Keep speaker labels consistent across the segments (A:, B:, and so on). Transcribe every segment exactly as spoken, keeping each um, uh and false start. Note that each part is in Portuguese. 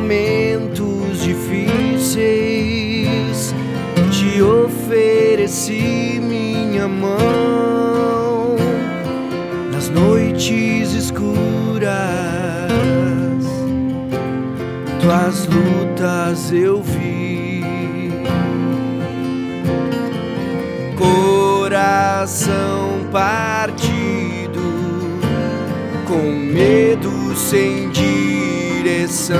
A: momentos difíceis, te ofereci minha mão. Nas noites escuras, tuas lutas eu vi. Coração partido, com medo sem direção.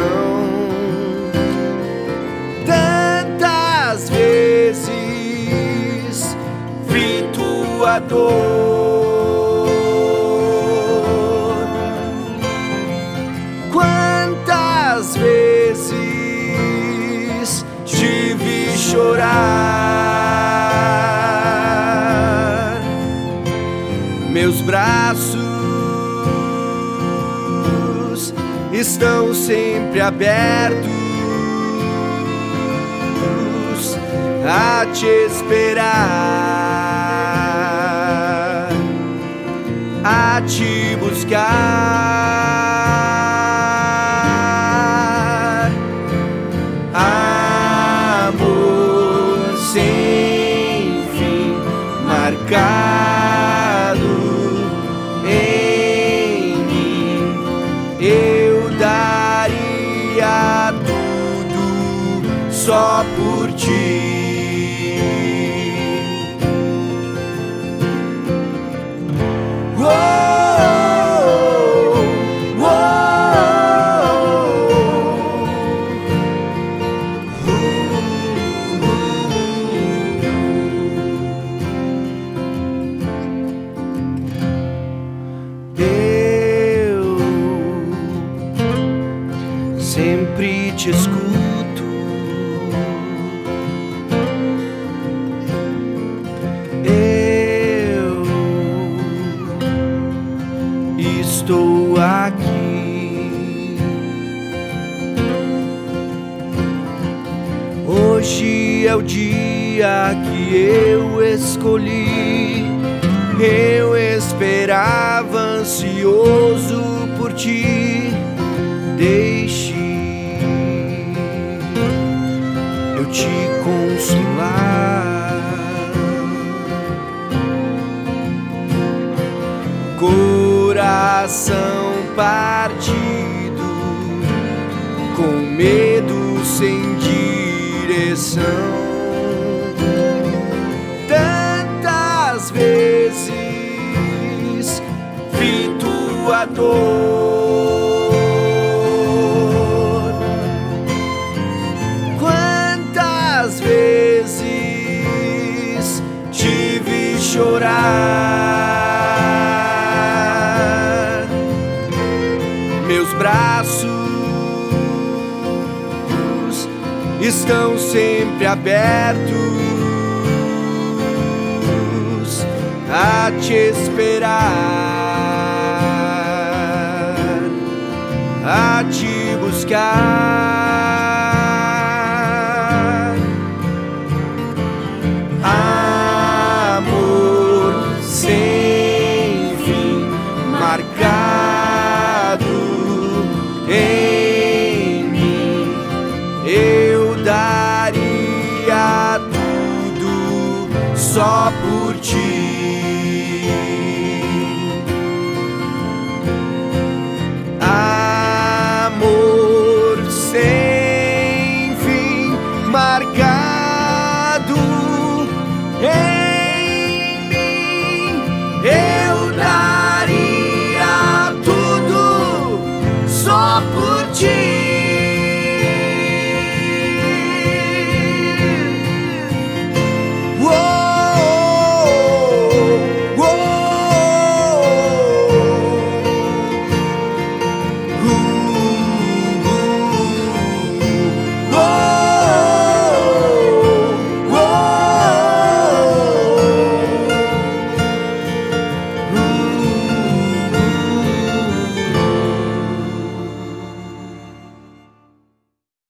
A: Tantas vezes vi tua dor, quantas vezes te vi chorar. Meus braços estão sempre abertos a te esperar, a te buscar. Amor sem fim, marcado em mim. Eu daria tudo só por ti. Sempre te escuto, eu estou aqui. Hoje é o dia que eu escolhi. Eu esperava ansioso por ti. Deixe eu te consolar. Coração partido, com medo sem direção. Tantas vezes vi tua dor, quantas vezes te vi chorar. Meus braços estão sempre abertos a te esperar, a te buscar. Amor sem fim, marcado em mim. Eu daria tudo só por ti.